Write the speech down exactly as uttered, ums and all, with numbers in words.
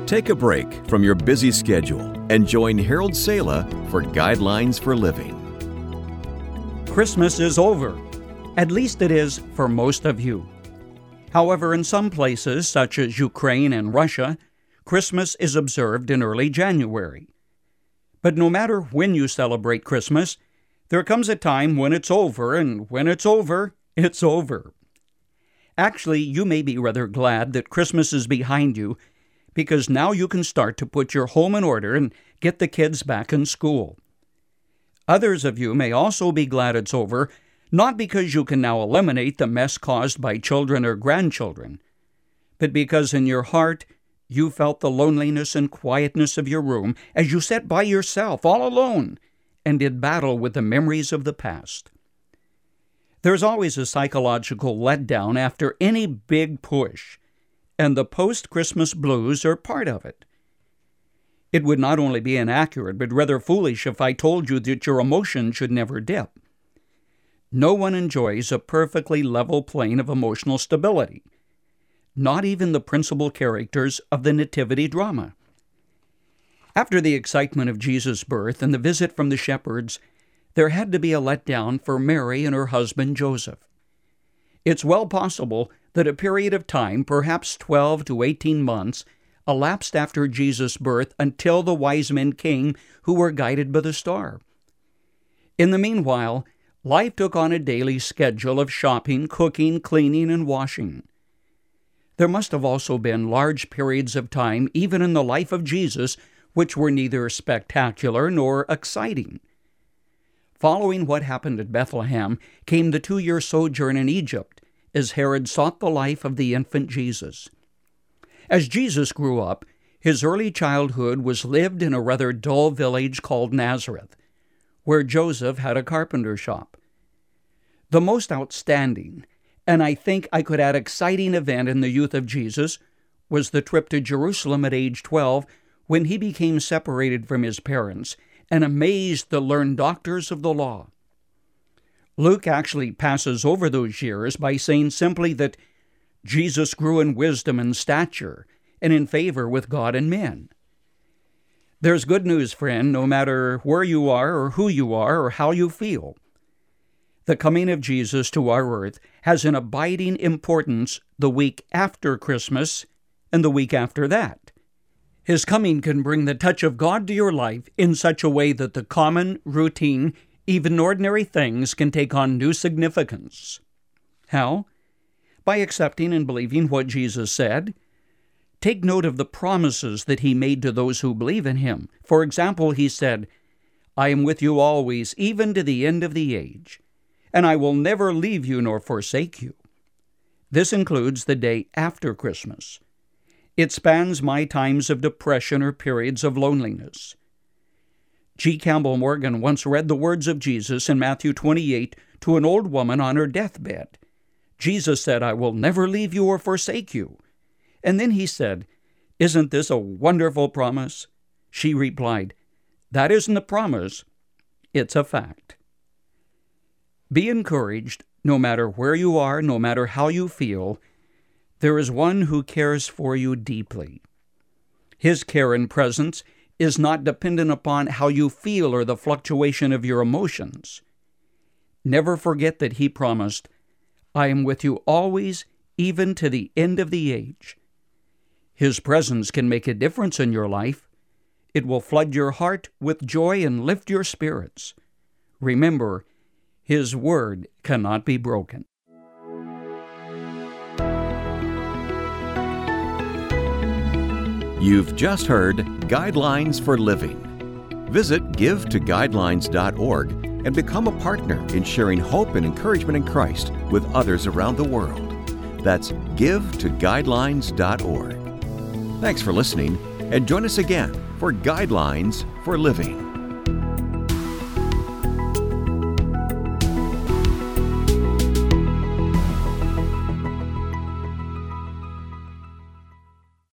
Take a break from your busy schedule and join Harold Sala for Guidelines for Living. Christmas is over. At least it is for most of you. However, in some places, such as Ukraine and Russia, Christmas is observed in early January. But no matter when you celebrate Christmas, there comes a time when it's over, and when it's over, it's over. Actually, you may be rather glad that Christmas is behind you, because now you can start to put your home in order and get the kids back in school. Others of you may also be glad it's over, not because you can now eliminate the mess caused by children or grandchildren, but because in your heart you felt the loneliness and quietness of your room as you sat by yourself all alone and did battle with the memories of the past. There's always a psychological letdown after any big push, and the post-Christmas blues are part of it. It would not only be inaccurate, but rather foolish if I told you that your emotion should never dip. No one enjoys a perfectly level plane of emotional stability, not even the principal characters of the nativity drama. After the excitement of Jesus' birth and the visit from the shepherds, there had to be a letdown for Mary and her husband Joseph. It's well possible that a period of time, perhaps twelve to eighteen months, elapsed after Jesus' birth until the wise men came who were guided by the star. In the meanwhile, life took on a daily schedule of shopping, cooking, cleaning, and washing. There must have also been large periods of time, even in the life of Jesus, which were neither spectacular nor exciting. Following what happened at Bethlehem came the two-year sojourn in Egypt, as Herod sought the life of the infant Jesus. As Jesus grew up, his early childhood was lived in a rather dull village called Nazareth, where Joseph had a carpenter shop. The most outstanding, and I think I could add exciting event in the youth of Jesus, was the trip to Jerusalem at age twelve, when he became separated from his parents and amazed the learned doctors of the law. Luke actually passes over those years by saying simply that Jesus grew in wisdom and stature and in favor with God and men. There's good news, friend, no matter where you are or who you are or how you feel. The coming of Jesus to our earth has an abiding importance the week after Christmas and the week after that. His coming can bring the touch of God to your life in such a way that the common, routine, even ordinary things can take on new significance. How? By accepting and believing what Jesus said. Take note of the promises that he made to those who believe in him. For example, he said, "I am with you always, even to the end of the age, and I will never leave you nor forsake you." This includes the day after Christmas. It spans my times of depression or periods of loneliness. G. Campbell Morgan once read the words of Jesus in Matthew twenty-eight to an old woman on her deathbed. Jesus said, "I will never leave you or forsake you." And then he said, "Isn't this a wonderful promise?" She replied, "That isn't a promise, it's a fact." Be encouraged, no matter where you are, no matter how you feel. There is one who cares for you deeply. His care and presence is not dependent upon how you feel or the fluctuation of your emotions. Never forget that he promised, "I am with you always, even to the end of the age." His presence can make a difference in your life. It will flood your heart with joy and lift your spirits. Remember, his word cannot be broken. You've just heard Guidelines for Living. Visit give to guidelines dot org and become a partner in sharing hope and encouragement in Christ with others around the world. That's give to guidelines dot org. Thanks for listening, and join us again for Guidelines for Living.